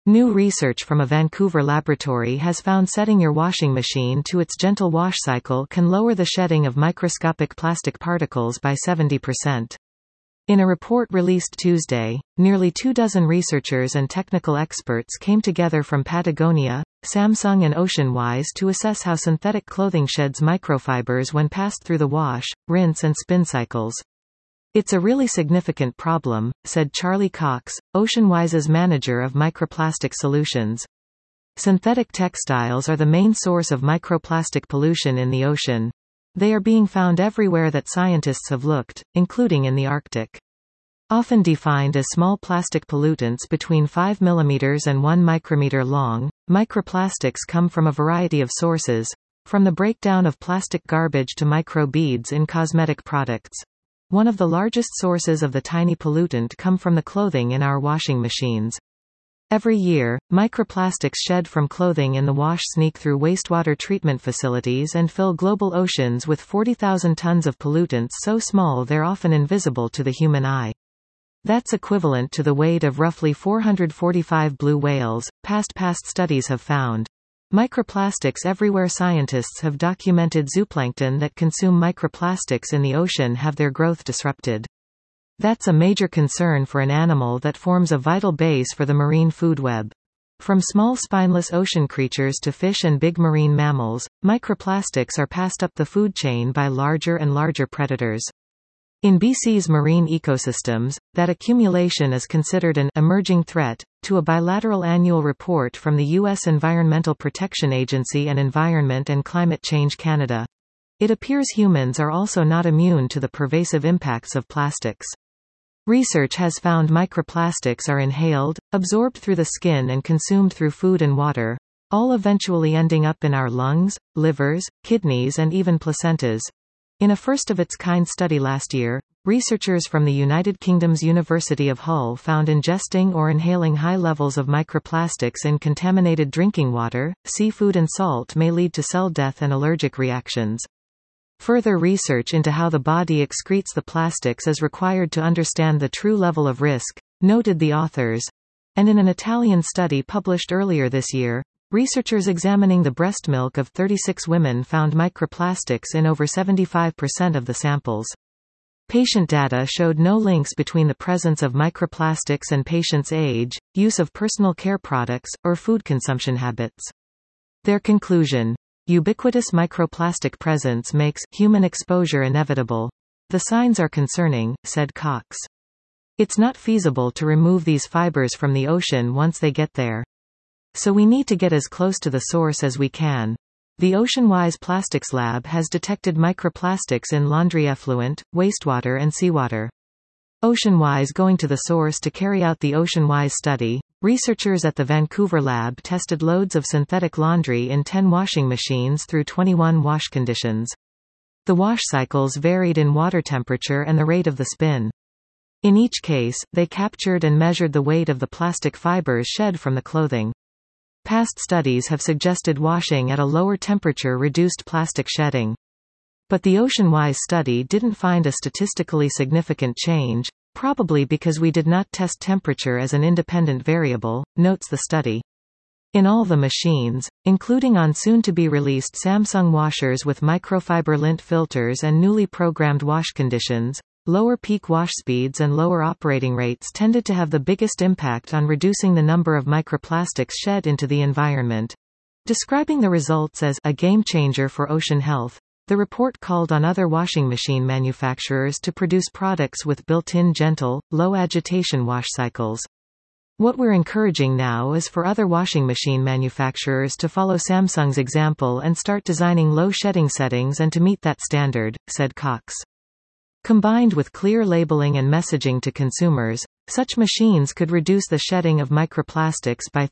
New research from a Vancouver laboratory has found setting your washing machine to its gentle wash cycle can lower the shedding of microscopic plastic particles by 70%. In a report released Tuesday, nearly 24 researchers and technical experts came together from Patagonia, Samsung and OceanWise to assess how synthetic clothing sheds microfibers when passed through the wash, rinse and spin cycles. "It's a really significant problem," said Charlie Cox, OceanWise's manager of microplastic solutions. Synthetic textiles are the main source of microplastic pollution in the ocean. They are being found everywhere that scientists have looked, including in the Arctic. Often defined as small plastic pollutants between 5 mm and 1 micrometer long, microplastics come from a variety of sources, from the breakdown of plastic garbage to microbeads in cosmetic products. One of the largest sources of the tiny pollutant come from the clothing in our washing machines. Every year, microplastics shed from clothing in the wash sneak through wastewater treatment facilities and fill global oceans with 40,000 tons of pollutants so small they're often invisible to the human eye. That's equivalent to the weight of roughly 445 blue whales, past studies have found. Microplastics everywhere. Scientists have documented zooplankton that consume microplastics in the ocean have their growth disrupted. That's a major concern for an animal that forms a vital base for the marine food web. From small spineless ocean creatures to fish and big marine mammals, microplastics are passed up the food chain by larger and larger predators. In BC's marine ecosystems, that accumulation is considered an emerging threat. To a bilateral annual report from the U.S. Environmental Protection Agency and Environment and Climate Change Canada, it appears humans are also not immune to the pervasive impacts of plastics. Research has found microplastics are inhaled, absorbed through the skin and consumed through food and water, all eventually ending up in our lungs, livers, kidneys and even placentas. In a first-of-its-kind study last year, researchers from the United Kingdom's University of Hull found ingesting or inhaling high levels of microplastics in contaminated drinking water, seafood and salt may lead to cell death and allergic reactions. Further research into how the body excretes the plastics is required to understand the true level of risk, noted the authors. And in an Italian study published earlier this year, researchers examining the breast milk of 36 women found microplastics in over 75% of the samples. Patient data showed no links between the presence of microplastics and patients' age, use of personal care products, or food consumption habits. Their conclusion: ubiquitous microplastic presence makes human exposure inevitable. The signs are concerning, said Cox. It's not feasible to remove these fibers from the ocean once they get there. So we need to get as close to the source as we can. The OceanWise Plastics Lab has detected microplastics in laundry effluent, wastewater and seawater. OceanWise going to the source. To carry out the OceanWise study, researchers at the Vancouver lab tested loads of synthetic laundry in 10 washing machines through 21 wash conditions. The wash cycles varied in water temperature and the rate of the spin. In each case, they captured and measured the weight of the plastic fibers shed from the clothing. Past studies have suggested washing at a lower temperature reduced plastic shedding. But the OceanWise study didn't find a statistically significant change, probably because we did not test temperature as an independent variable, notes the study. In all the machines, including on soon-to-be-released Samsung washers with microfiber lint filters and newly programmed wash conditions, lower peak wash speeds and lower operating rates tended to have the biggest impact on reducing the number of microplastics shed into the environment. Describing the results as a game-changer for ocean health, the report called on other washing machine manufacturers to produce products with built-in gentle, low-agitation wash cycles. What we're encouraging now is for other washing machine manufacturers to follow Samsung's example and start designing low-shedding settings and to meet that standard, said Cox. Combined with clear labeling and messaging to consumers, such machines could reduce the shedding of microplastics by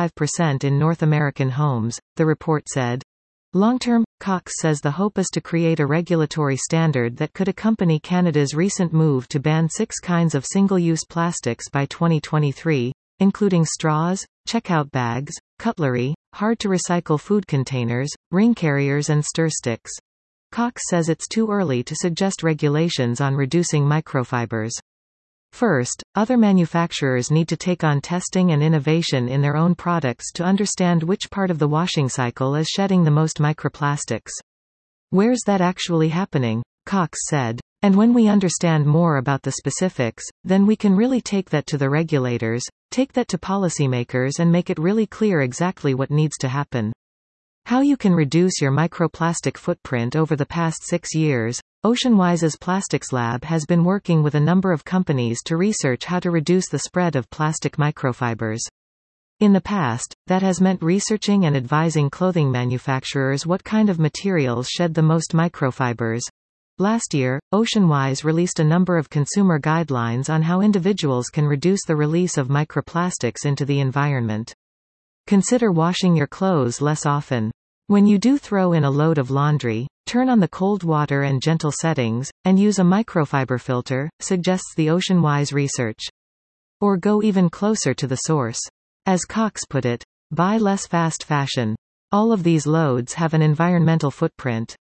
35% in North American homes, the report said. Long-term, Cox says the hope is to create a regulatory standard that could accompany Canada's recent move to ban 6 kinds of single-use plastics by 2023, including straws, checkout bags, cutlery, hard-to-recycle food containers, ring carriers and stir sticks. Cox says it's too early to suggest regulations on reducing microfibers. First, other manufacturers need to take on testing and innovation in their own products to understand which part of the washing cycle is shedding the most microplastics. Where's that actually happening? Cox said. And when we understand more about the specifics, then we can really take that to the regulators, take that to policymakers and make it really clear exactly what needs to happen. How you can reduce your microplastic footprint. Over the past 6 years, OceanWise's Plastics Lab has been working with a number of companies to research how to reduce the spread of plastic microfibers. In the past, that has meant researching and advising clothing manufacturers what kind of materials shed the most microfibers. Last year, OceanWise released a number of consumer guidelines on how individuals can reduce the release of microplastics into the environment. Consider washing your clothes less often. When you do throw in a load of laundry, turn on the cold water and gentle settings, and use a microfiber filter, suggests the OceanWise research. Or go even closer to the source. As Cox put it, buy less fast fashion. All of these loads have an environmental footprint.